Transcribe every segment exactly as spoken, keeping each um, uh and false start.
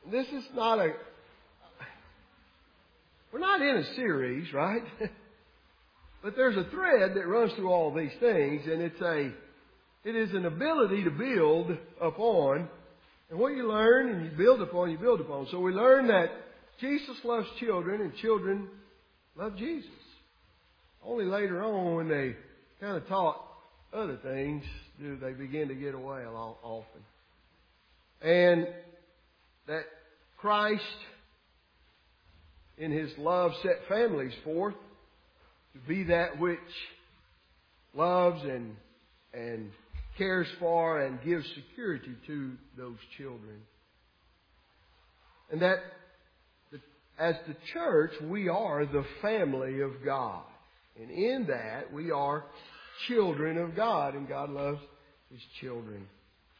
This is not a, we're not in a series, right? But there's a thread that runs through all these things, and it's a, it is an ability to build upon. And what you learn and you build upon, you build upon. So we learn that Jesus loves children and children love Jesus. Only later on, when they kind of taught other things, do they begin to get away a lot often. And that Christ, in His love, set families forth to be that which loves and and cares for and gives security to those children. And that as the church, we are the family of God. And in that, we are children of God, and God loves His children.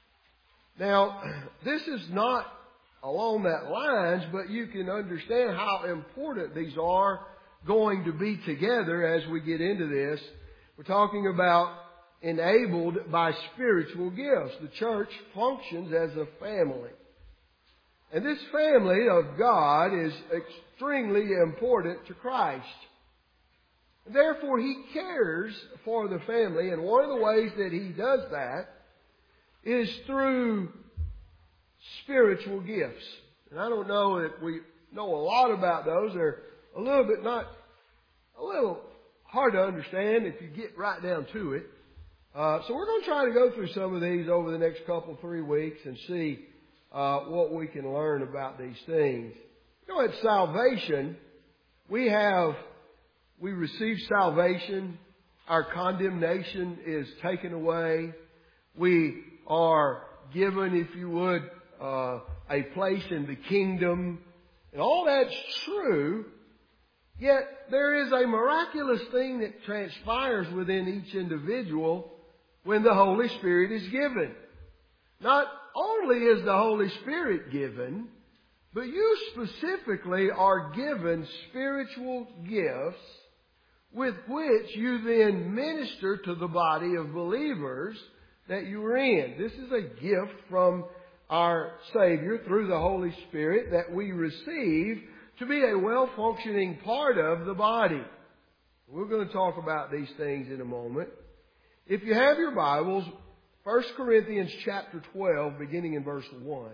Now, this is not along that lines, but you can understand how important these are going to be together as we get into this. We're talking about enabled by spiritual gifts. The church functions as a family. And this family of God is extremely important to Christ. Therefore, He cares for the family, and one of the ways that He does that is through spiritual gifts. And I don't know that we know a lot about those. They're a little bit not, a little hard to understand if you get right down to it. Uh, so we're going to try to go through some of these over the next couple, three weeks and see uh, what we can learn about these things. You know, at salvation, we have, we receive salvation. Our condemnation is taken away. We are given, if you would, uh, a place in the kingdom. And all that's true. Yet there is a miraculous thing that transpires within each individual when the Holy Spirit is given. Not only is the Holy Spirit given, but you specifically are given spiritual gifts with which you then minister to the body of believers that you are in. This is a gift from our Savior through the Holy Spirit that we receive to be a well-functioning part of the body. We're going to talk about these things in a moment. If you have your Bibles, First Corinthians chapter twelve, beginning in verse one.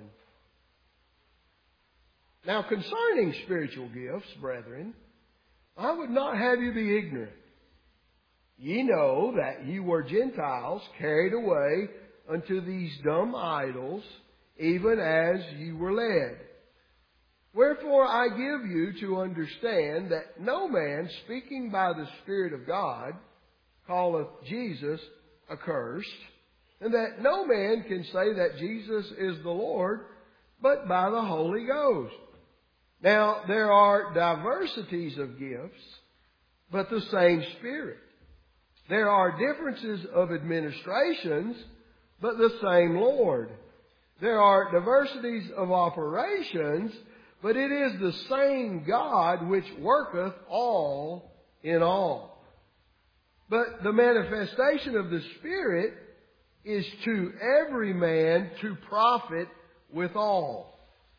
Now, concerning spiritual gifts, brethren, I would not have you be ignorant. Ye know that ye were Gentiles carried away unto these dumb idols, even as ye were led. Wherefore I give you to understand that no man speaking by the Spirit of God calleth Jesus accursed, and that no man can say that Jesus is the Lord but by the Holy Ghost. Now there are diversities of gifts, but the same Spirit. There are differences of administrations, but the same Lord. There are diversities of operations, but it is the same God which worketh all in all. But the manifestation of the Spirit is to every man to profit withal.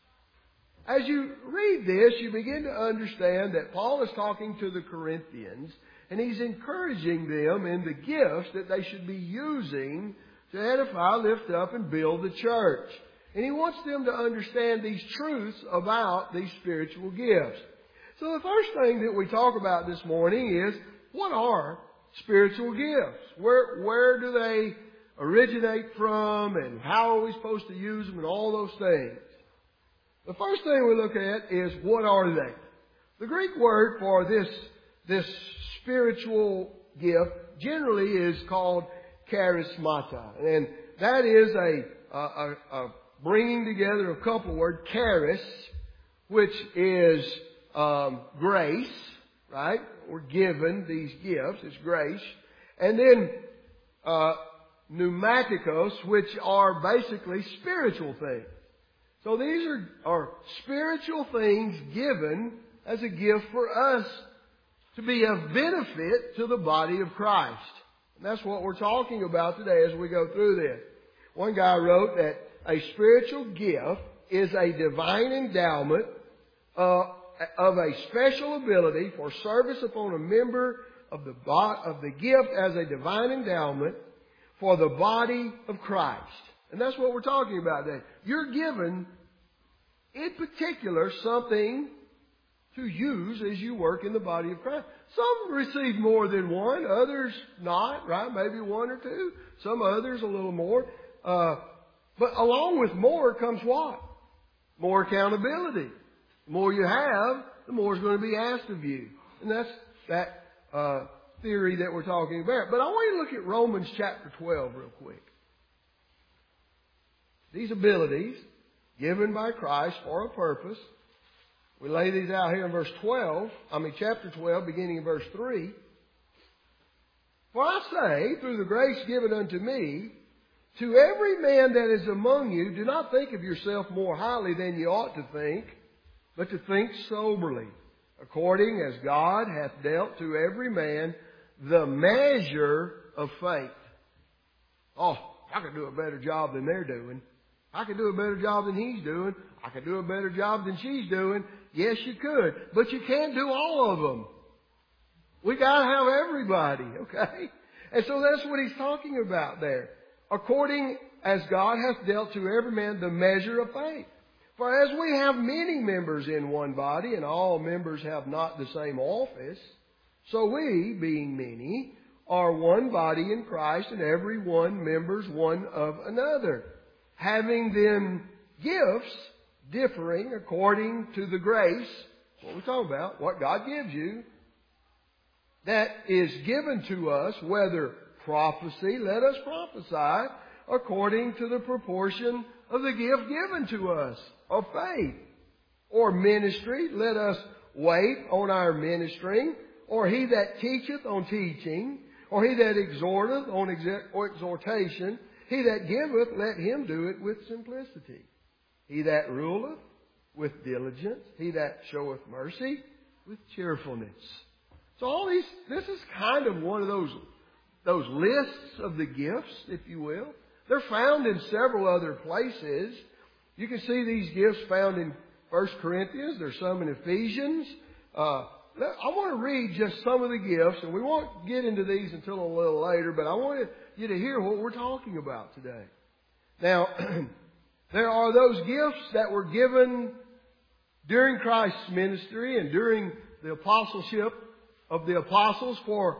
As you read this, you begin to understand that Paul is talking to the Corinthians, and he's encouraging them in the gifts that they should be using to edify, lift up, and build the church. And he wants them to understand these truths about these spiritual gifts. So the first thing that we talk about this morning is, what are spiritual gifts? Where, where do they originate from, and how are we supposed to use them, and all those things? The first thing we look at is, what are they? The Greek word for this, this spiritual gift generally is called charismata. And that is a, a, a bringing together a couple words, charis, which is um, grace, right? We're given these gifts, it's grace. And then uh, pneumatikos, which are basically spiritual things. So these are, are spiritual things given as a gift for us to be of benefit to the body of Christ. And that's what we're talking about today as we go through this. One guy wrote that a spiritual gift is a divine endowment uh, of a special ability for service upon a member of the, bo- of the gift as a divine endowment for the body of Christ. And that's what we're talking about today. You're given, in particular, something to use as you work in the body of Christ. Some receive more than one, others not, right? Maybe one or two. Some others a little more. Uh, but along with more comes what? More accountability. The more you have, the more is going to be asked of you. And that's that uh, theory that we're talking about. But I want you to look at Romans chapter twelve real quick. These abilities given by Christ for a purpose. We lay these out here in verse twelve, I mean chapter twelve, beginning in verse three. For I say, through the grace given unto me, to every man that is among you, do not think of yourself more highly than you ought to think, but to think soberly, according as God hath dealt to every man the measure of faith. Oh, I could do a better job than they're doing. I could do a better job than he's doing. I could do a better job than she's doing. Yes, you could. But you can't do all of them. We got to have everybody, okay? And so that's what he's talking about there. According as God hath dealt to every man the measure of faith. For as we have many members in one body, and all members have not the same office, so we, being many, are one body in Christ, and every one members one of another. Having then gifts differing according to the grace, what we're talking about, what God gives you, that is given to us, whether prophecy, let us prophesy according to the proportion of the gift given to us of faith. Or ministry, let us wait on our ministering. Or he that teacheth on teaching. Or he that exhorteth on exhortation. He that giveth, let him do it with simplicity. He that ruleth, with diligence. He that showeth mercy, with cheerfulness. So all these, this is kind of one of those, those lists of the gifts, if you will. They're found in several other places. You can see these gifts found in First Corinthians. There's some in Ephesians. Uh, I want to read just some of the gifts, and we won't get into these until a little later, but I want you to hear what we're talking about today. Now, there are those gifts that were given during Christ's ministry and during the apostleship of the apostles for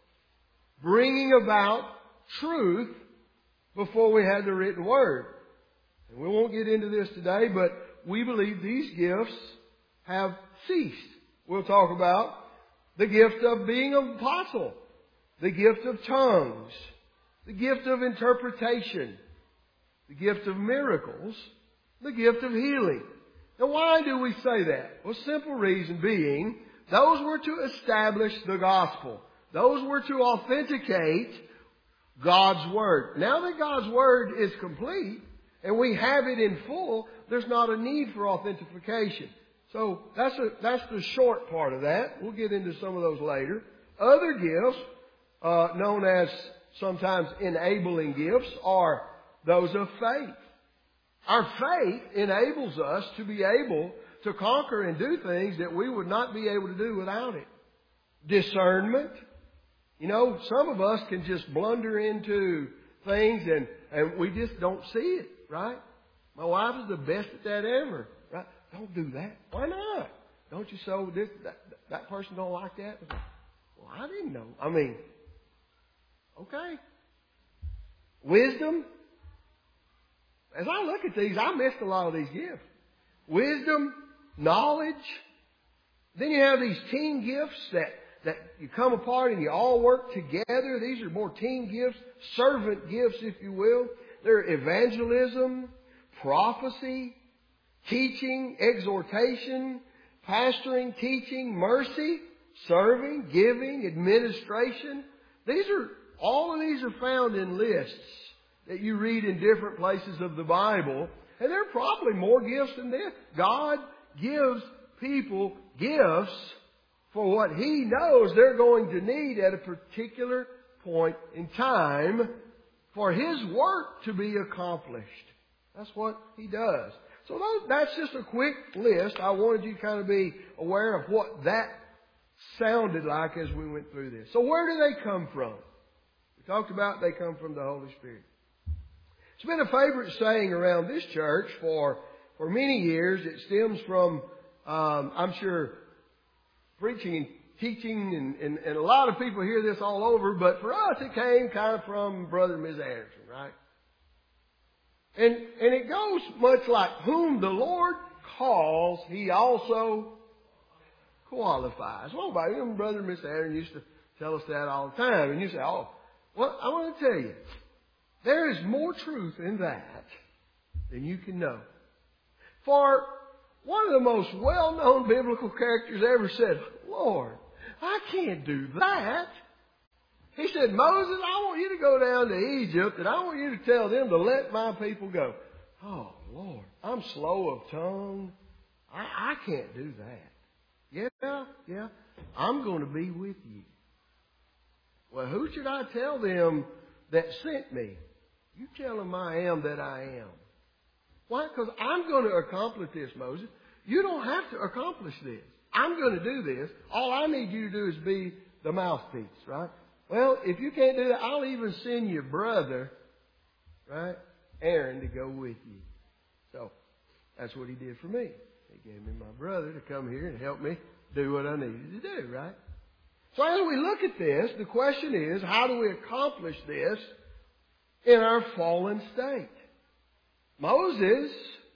bringing about truth before we had the written word. And we won't get into this today, but we believe these gifts have ceased. We'll talk about the gift of being an apostle, the gift of tongues, the gift of interpretation, the gift of miracles, the gift of healing. Now, why do we say that? Well, simple reason being, those were to establish the gospel. Those were to authenticate God's Word. Now that God's Word is complete and we have it in full, there's not a need for authentication. So that's a, that's the short part of that. We'll get into some of those later. Other gifts, uh, known as sometimes enabling gifts, are those of faith. Our faith enables us to be able to conquer and do things that we would not be able to do without it. Discernment. You know, some of us can just blunder into things and, and we just don't see it, right? My wife is the best at that ever, right? Don't do that. Why not? Don't you so this that, that person don't like that? Well, I didn't know. I mean, okay. Wisdom. As I look at these, I missed a lot of these gifts. Wisdom, knowledge. Then you have these team gifts that, that you come apart and you all work together. These are more team gifts, servant gifts, if you will. They're evangelism, prophecy, teaching, exhortation, pastoring, teaching, mercy, serving, giving, administration. These are, all of these are found in lists that you read in different places of the Bible. And there are probably more gifts than this. God gives people gifts for what He knows they're going to need at a particular point in time for His work to be accomplished. That's what He does. So those, that's just a quick list. I wanted you to kind of be aware of what that sounded like as we went through this. So where do they come from? We talked about they come from the Holy Spirit. It's been a favorite saying around this church for, for many years. It stems from, um, I'm sure, preaching and teaching, and, and, and a lot of people hear this all over, but for us it came kind of from Brother and Miz Anderson, right? And, and it goes much like, whom the Lord calls, He also qualifies. Well, by him, Brother and Miss Aaron used to tell us that all the time. And you say, oh, well, I want to tell you, there is more truth in that than you can know. For one of the most well-known biblical characters ever said, Lord, I can't do that. He said, Moses, I want you to go down to Egypt and I want you to tell them to let my people go. Oh, Lord, I'm slow of tongue. I, I can't do that. Yeah, yeah, I'm going to be with you. Well, who should I tell them that sent me? You tell them I am that I am. Why? Because I'm going to accomplish this, Moses. You don't have to accomplish this. I'm going to do this. All I need you to do is be the mouthpiece, right? Well, if you can't do that, I'll even send your brother, right, Aaron, to go with you. So that's what he did for me. He gave me my brother to come here and help me do what I needed to do, right? So as we look at this, the question is, how do we accomplish this in our fallen state? Moses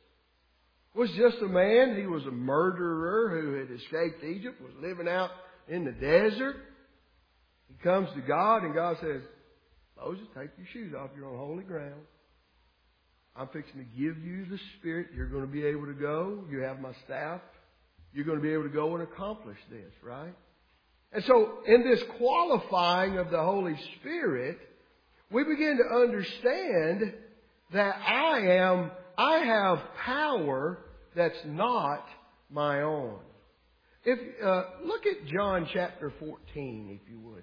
was just a man. He was a murderer who had escaped Egypt, was living out in the desert. He comes to God and God says, Moses, take your shoes off. You're on holy ground. I'm fixing to give you the Spirit. You're going to be able to go. You have my staff. You're going to be able to go and accomplish this, right? And so in this qualifying of the Holy Spirit, we begin to understand that I am, I have power that's not my own. If uh, look at John chapter fourteen, if you would.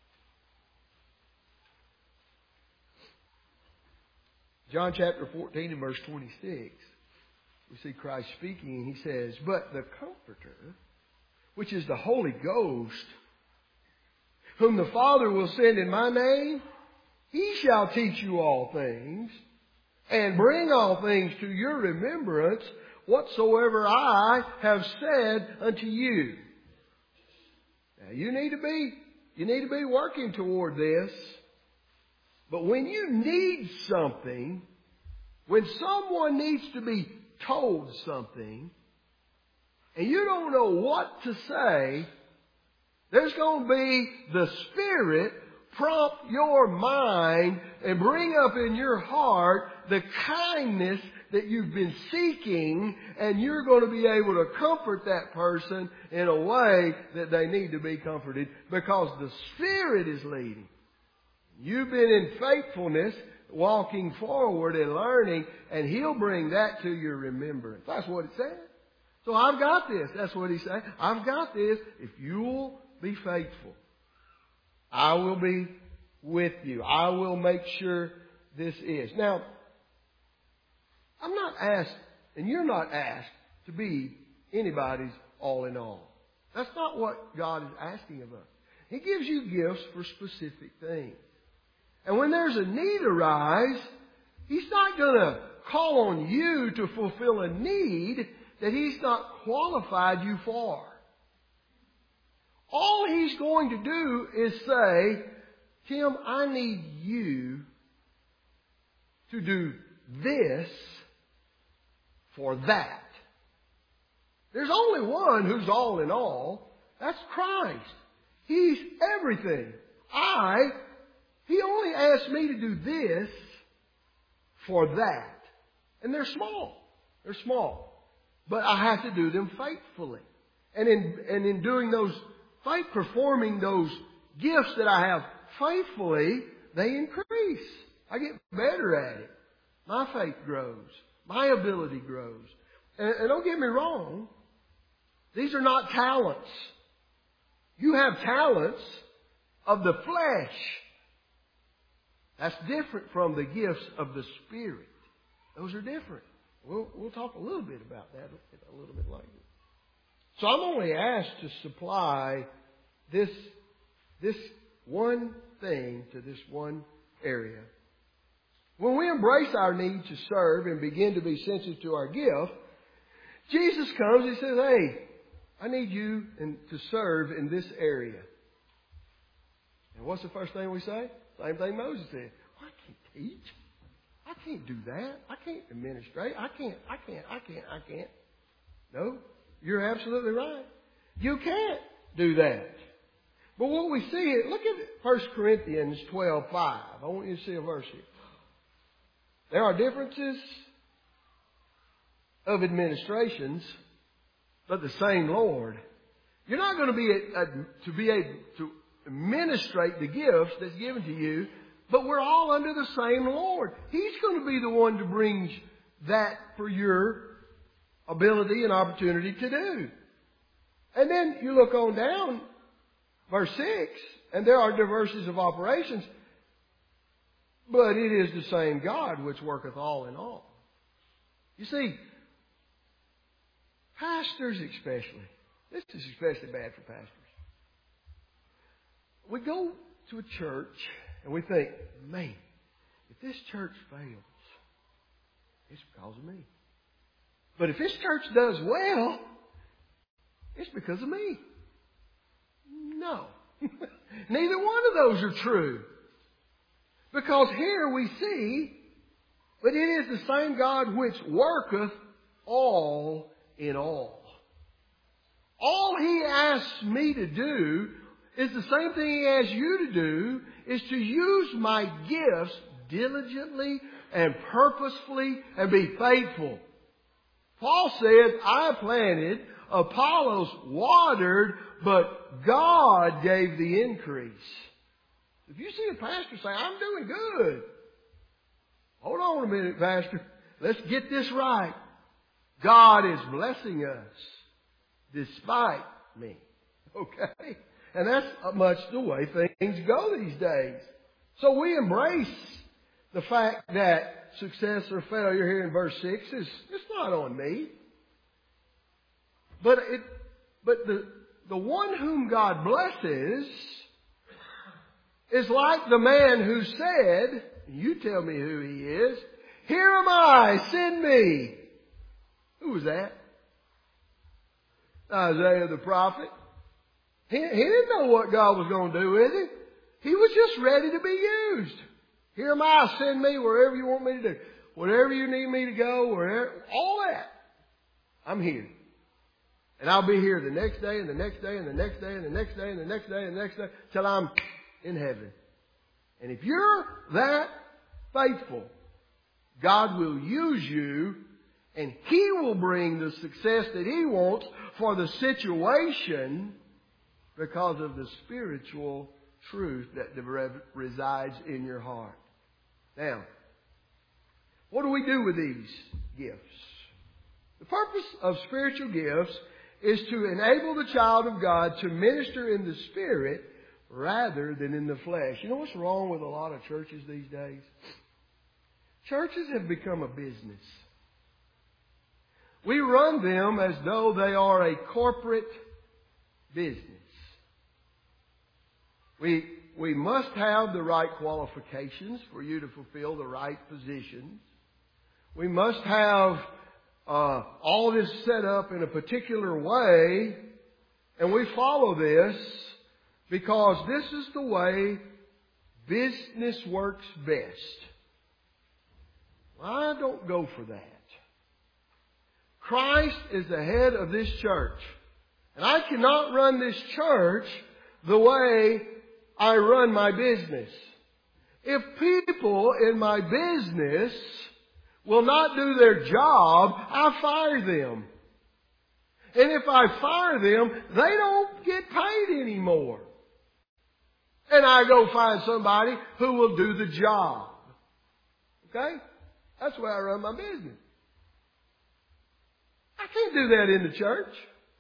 John chapter fourteen and verse twenty-six. We see Christ speaking and He says, but the Comforter, which is the Holy Ghost, whom the Father will send in my name, He shall teach you all things and bring all things to your remembrance whatsoever I have said unto you. Now you need to be, you need to be working toward this. But when you need something, when someone needs to be told something, and you don't know what to say, there's going to be the Spirit prompt your mind and bring up in your heart the kindness that you've been seeking, and you're going to be able to comfort that person in a way that they need to be comforted because the Spirit is leading. You've been in faithfulness, walking forward and learning, and He'll bring that to your remembrance. That's what it says. So I've got this. That's what He's saying. I've got this. If you'll be faithful, I will be with you. I will make sure this is. Now, I'm not asked, and you're not asked, to be anybody's all in all. That's not what God is asking of us. He gives you gifts for specific things. And when there's a need arise, He's not going to call on you to fulfill a need that He's not qualified you for. All He's going to do is say, Tim, I need you to do this for that. There's only one who's all in all. That's Christ. He's everything. I, He only asked me to do this for that. And they're small. They're small. But I have to do them faithfully. And in, and in doing those, faith, performing those gifts that I have faithfully, they increase. I get better at it. My faith grows. My ability grows. And, and don't get me wrong, these are not talents. You have talents of the flesh. That's different from the gifts of the Spirit. Those are different. We'll, we'll talk a little bit about that a little bit later. So I'm only asked to supply this, this one thing to this one area. When we embrace our need to serve and begin to be sensitive to our gift, Jesus comes and says, hey, I need you in, to serve in this area. And what's the first thing we say? Same thing Moses said. Well, I can't teach. I can't do that. I can't administrate. I can't, I can't, I can't, I can't. No, you're absolutely right. You can't do that. But what we see, look at First Corinthians twelve five. I want you to see a verse here. There are differences of administrations, but the same Lord. You're not going to be a, a, to be able to administrate the gifts that's given to you, but we're all under the same Lord. He's going to be the one to bring that for your ability and opportunity to do. And then you look on down, verse six, and there are diversities of operations, but it is the same God which worketh all in all. You see, pastors especially, this is especially bad for pastors. We go to a church and we think, man, if this church fails, it's because of me. But if this church does well, it's because of me. No. Neither one of those are true. Because here we see, but it is the same God which worketh all in all. All He asks me to do is the same thing He asks you to do, is to use my gifts diligently and purposefully and be faithful. Paul said, I planted, Apollos watered, but God gave the increase. If you see a pastor say, I'm doing good. Hold on a minute, pastor. Let's get this right. God is blessing us despite me. Okay? And that's much the way things go these days. So we embrace the fact that success or failure here in verse six is, it's not on me. But it, but the, the one whom God blesses is like the man who said, you tell me who he is, here am I, send me. Who was that? Isaiah the prophet. He, he didn't know what God was going to do with him. He was just ready to be used. Here am I, send me wherever you want me to do. Whatever you need me to go, wherever, all that. I'm here. And I'll be here the next day and the next day and the next day and the next day and the next day and the next day till I'm in heaven. And if you're that faithful, God will use you and He will bring the success that He wants for the situation because of the spiritual truth that resides in your heart. Now, what do we do with these gifts? The purpose of spiritual gifts is to enable the child of God to minister in the Spirit rather than in the flesh. You know what's wrong with a lot of churches these days? Churches have become a business. We run them as though they are a corporate business. We, we must have the right qualifications for you to fulfill the right positions. We must have uh, all this set up in a particular way, and we follow this because this is the way business works best. I don't go for that. Christ is the head of this church. And I cannot run this church the way I run my business. If people in my business will not do their job, I fire them. And if I fire them, they don't get paid anymore. And I go find somebody who will do the job. Okay? That's the way I run my business. I can't do that in the church.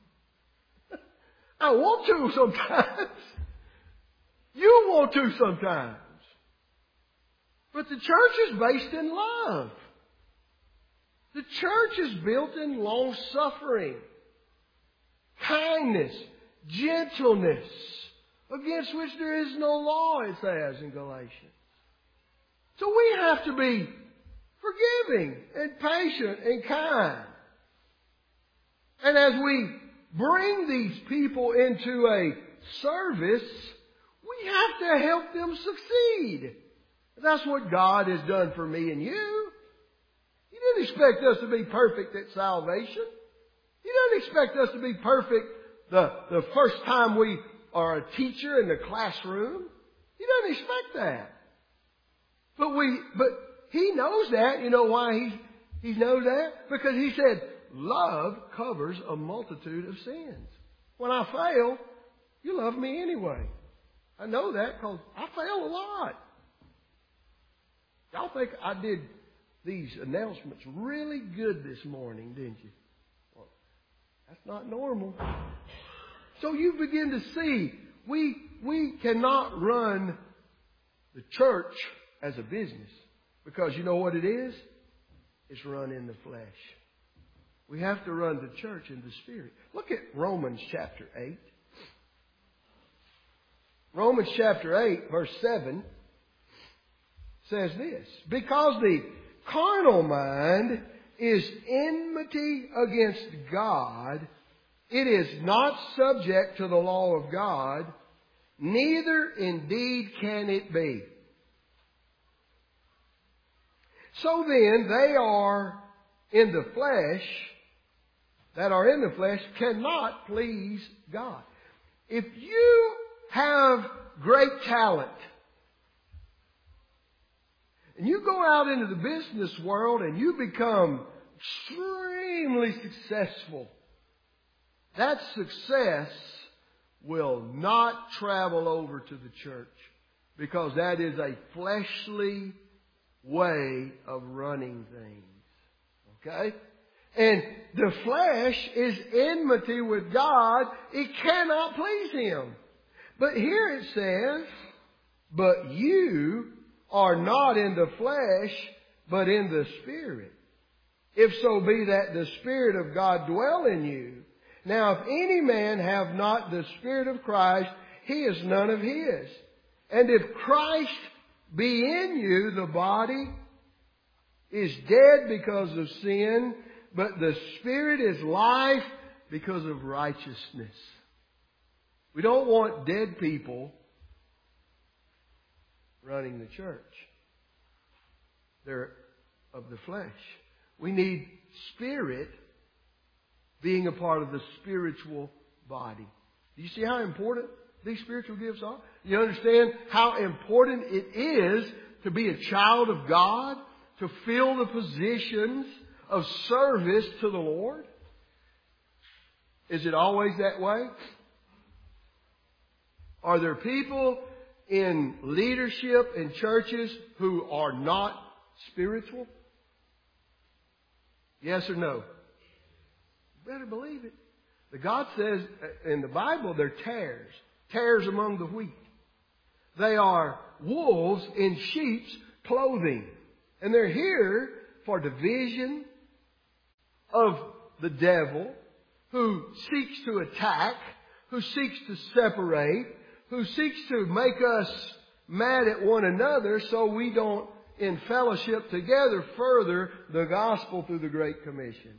I want to sometimes. You want to sometimes. But the church is based in love. The The church is built in long-suffering, kindness, gentleness, against which there is no law, it says in Galatians. So we have to be forgiving and patient and kind. And as we bring these people into a service, we have to help them succeed. That's what God has done for me and you. He didn't expect us to be perfect at salvation. He doesn't expect us to be perfect the, the first time we are a teacher in the classroom. He doesn't expect that. But we, but He knows that. You know why He, He knows that? Because He said, love covers a multitude of sins. When I fail, you love me anyway. I know that because I fail a lot. Y'all think I did these announcements really good this morning, didn't you? Well, that's not normal. So you begin to see, we, we cannot run the church as a business. Because you know what it is? It's run in the flesh. We have to run the church in the Spirit. Look at Romans chapter eight. Romans chapter eight, verse seven says this. Because the carnal mind is enmity against God, it is not subject to the law of God, neither indeed can it be. So then, they are in the flesh, that are in the flesh, cannot please God. If you have great talent, and you go out into the business world and you become extremely successful, that success will not travel over to the church, because that is a fleshly way of running things. Okay? And the flesh is enmity with God. It cannot please Him. But here it says, but you are not in the flesh, but in the Spirit. If so be that the Spirit of God dwell in you. Now, if any man have not the Spirit of Christ, he is none of His. And if Christ be in you, the body is dead because of sin, but the Spirit is life because of righteousness. We don't want dead people running the church. They're of the flesh. We need Spirit being a part of the spiritual body. Do you see how important these spiritual gifts are? You understand how important it is to be a child of God, to fill the positions of service to the Lord? Is it always that way? Are there people in leadership in churches who are not spiritual? Yes or no? You better believe it. The God says in the Bible they're tares. Tares among the wheat. They are wolves in sheep's clothing. And they're here for division of the devil, who seeks to attack, who seeks to separate, who seeks to make us mad at one another so we don't, in fellowship together, further the gospel through the Great Commission.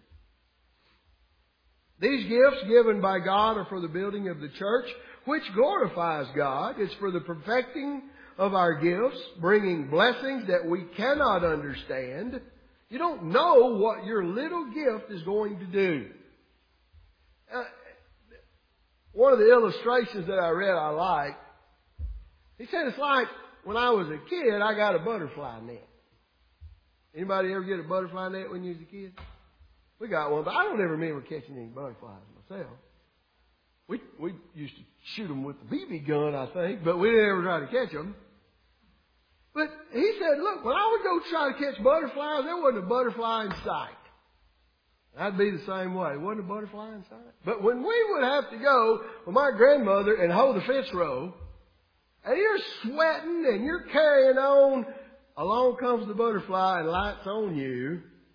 These gifts given by God are for the building of the church, which glorifies God. It's for the perfecting of our gifts, bringing blessings that we cannot understand. You don't know what your little gift is going to do. Uh, one of the illustrations that I read I liked, he said it's like when I was a kid, I got a butterfly net. Anybody ever get a butterfly net when you was a kid? We got one, but I don't ever remember catching any butterflies myself. We we used to shoot them with the B B gun, I think, but we didn't ever try to catch them. But he said, look, when I would go try to catch butterflies, there wasn't a butterfly in sight. I'd be the same way. There wasn't a butterfly in sight. But when we would have to go with my grandmother and hold the fence row, and you're sweating and you're carrying on, along comes the butterfly and lights on you,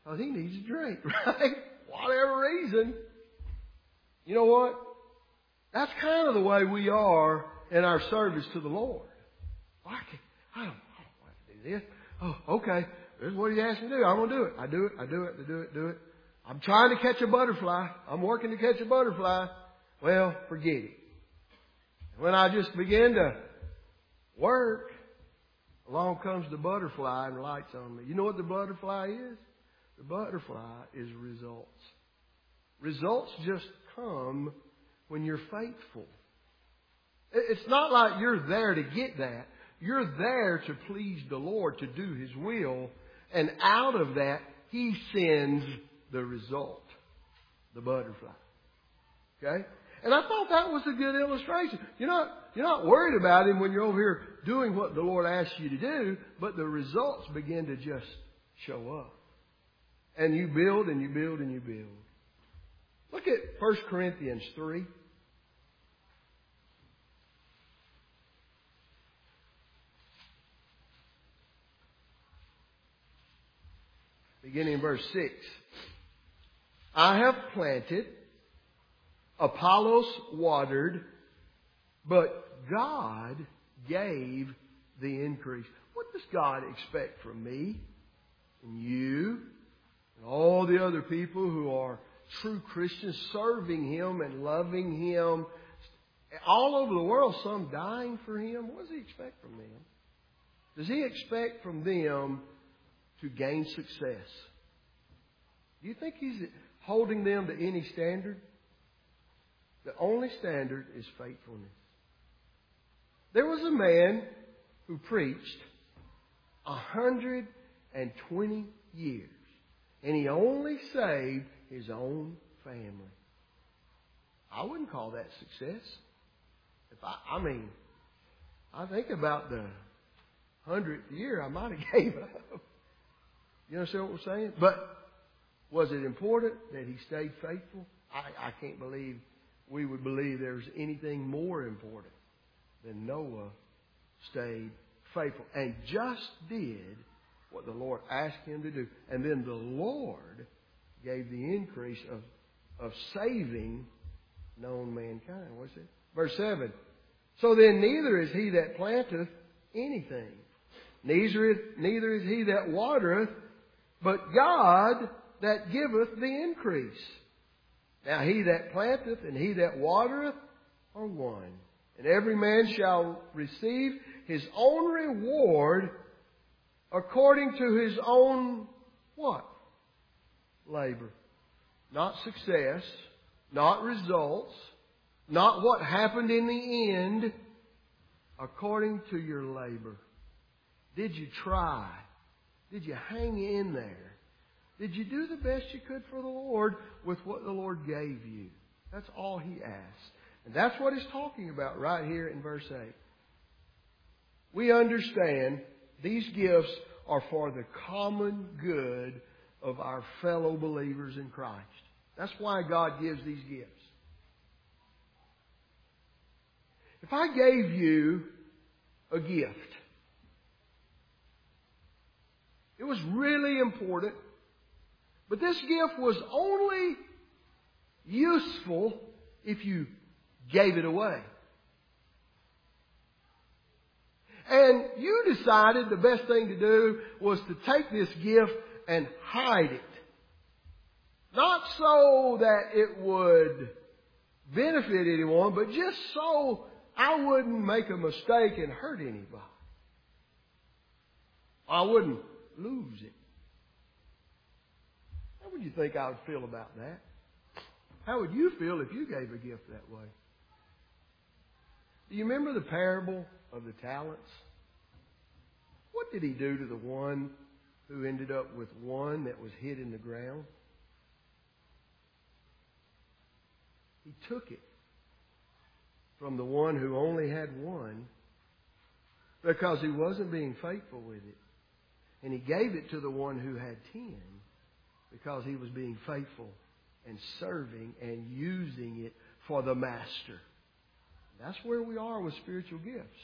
Because he needs a drink, right? Whatever reason. You know what? That's kind of the way we are in our service to the Lord. I, can't, I, don't, I don't want to do this. Oh, okay. This is what He asked me to do. I'm going to do it. I do it. I do it. I do it. Do it. I'm trying to catch a butterfly. I'm working to catch a butterfly. Well, forget it. When I just begin to work, along comes the butterfly and lights on me. You know what the butterfly is? The butterfly is results. Results just come when you're faithful. It's not like you're there to get that. You're there to please the Lord, to do His will. And out of that, He sends the result, the butterfly. Okay? And I thought that was a good illustration. You're not, you're not worried about Him when you're over here doing what the Lord asks you to do, but the results begin to just show up. And you build and you build and you build. Look at First Corinthians three. Beginning in verse six. I have planted, Apollos watered, but God gave the increase. What does God expect from me and you and all the other people who are true Christians, serving Him and loving Him all over the world, some dying for Him? What does He expect from them? Does He expect from them to gain success? Do you think He's holding them to any standard? The only standard is faithfulness. There was a man who preached a hundred and twenty years, and he only saved his own family. I wouldn't call that success. If I, I mean, I think about the hundredth year, I might have gave up. You understand what we're saying? But was it important that he stayed faithful? I, I can't believe we would believe there's anything more important than Noah stayed faithful and just did what the Lord asked him to do. And then the Lord gave the increase of, of saving known mankind. What's it? Verse seven. So then neither is he that planteth anything, neither, neither is he that watereth, but God that giveth the increase. Now he that planteth and he that watereth are one. And every man shall receive his own reward according to his own what? Labor. Not success, not results, not what happened in the end, according to your labor. Did you try? Did you hang in there? Did you do the best you could for the Lord with what the Lord gave you? That's all He asks. And that's what He's talking about right here in verse eight. We understand these gifts are for the common good of our fellow believers in Christ. That's why God gives these gifts. If I gave you a gift, it was really important, but this gift was only useful if you gave it away. And you decided the best thing to do was to take this gift and hide it. Not so that it would benefit anyone, but just so I wouldn't make a mistake and hurt anybody. I wouldn't lose it. How would you think I would feel about that? How would you feel if you gave a gift that way? Do you remember the parable of the talents? What did he do to the one who ended up with one that was hid in the ground? He took it from the one who only had one because he wasn't being faithful with it. And he gave it to the one who had ten because he was being faithful and serving and using it for the Master. That's where we are with spiritual gifts.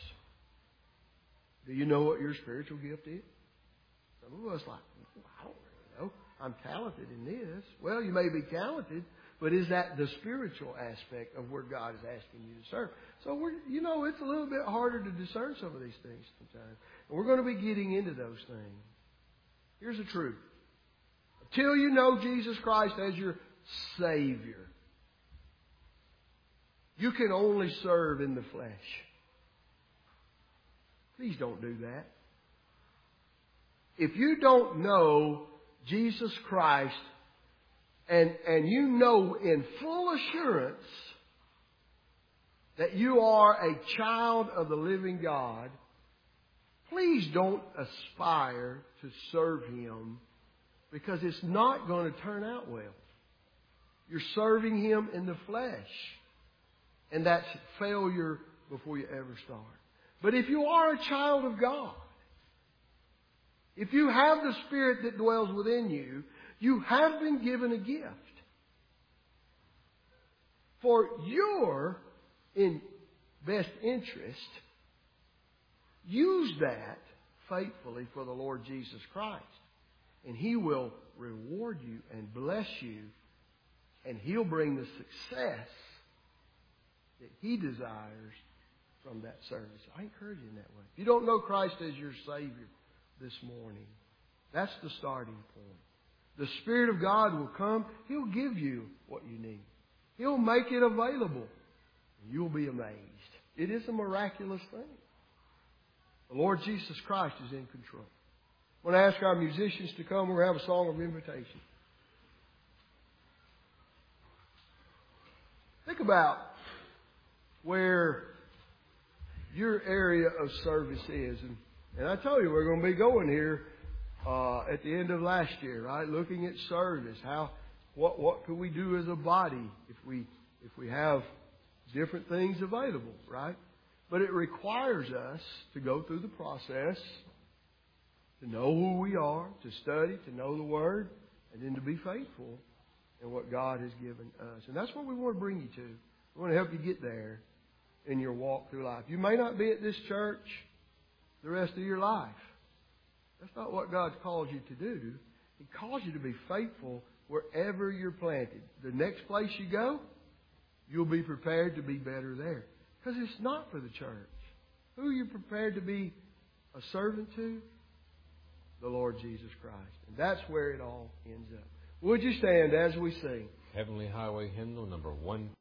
Do you know what your spiritual gift is? Some of us like, I don't really know. I'm talented in this. Well, you may be talented, but is that the spiritual aspect of where God is asking you to serve? So, we're, you know, it's a little bit harder to discern some of these things sometimes. And we're going to be getting into those things. Here's the truth. Until you know Jesus Christ as your Savior, you can only serve in the flesh. Please don't do that. If you don't know Jesus Christ and, and you know in full assurance that you are a child of the living God, please don't aspire to serve Him, because it's not going to turn out well. You're serving Him in the flesh. And that's failure before you ever start. But if you are a child of God, if you have the Spirit that dwells within you, you have been given a gift. For your in best interest, use that faithfully for the Lord Jesus Christ. And He will reward you and bless you. And He'll bring the success that He desires from that service. I encourage you in that way. If you don't know Christ as your Savior this morning, that's the starting point. The Spirit of God will come. He'll give you what you need. He'll make it available. And you'll be amazed. It is a miraculous thing. The Lord Jesus Christ is in control. I'm going to ask our musicians to come. We're going to have a song of invitation. Think about where your area of service is. And, and I told you we're going to be going here uh, at the end of last year, right? Looking at service. How, what, what can we do as a body if we, if we have different things available, right? But it requires us to go through the process, to know who we are, to study, to know the Word, and then to be faithful in what God has given us. And that's what we want to bring you to. We want to help you get there in your walk through life. You may not be at this church the rest of your life. That's not what God's called you to do. He calls you to be faithful wherever you're planted. The next place you go, you'll be prepared to be better there. Because it's not for the church. Who are you prepared to be a servant to? The Lord Jesus Christ. And that's where it all ends up. Would you stand as we sing? Heavenly Highway Hymnal number one.